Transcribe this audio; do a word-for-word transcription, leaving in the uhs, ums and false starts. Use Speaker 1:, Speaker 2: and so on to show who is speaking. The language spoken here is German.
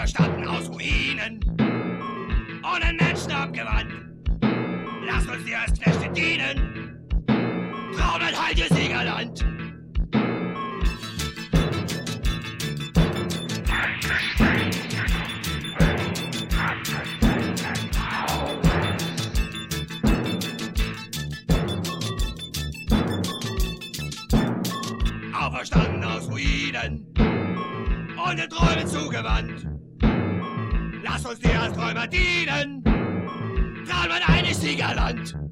Speaker 1: Auferstanden aus Ruinen und den Menschen abgewandt. Lasst uns dir als Knechte dienen, Traum ein heiliges Siegerland. Auferstanden aus Ruinen und den Träumen zugewandt. Lass uns dir als Träumer dienen, Traum ein heiliges Siegerland.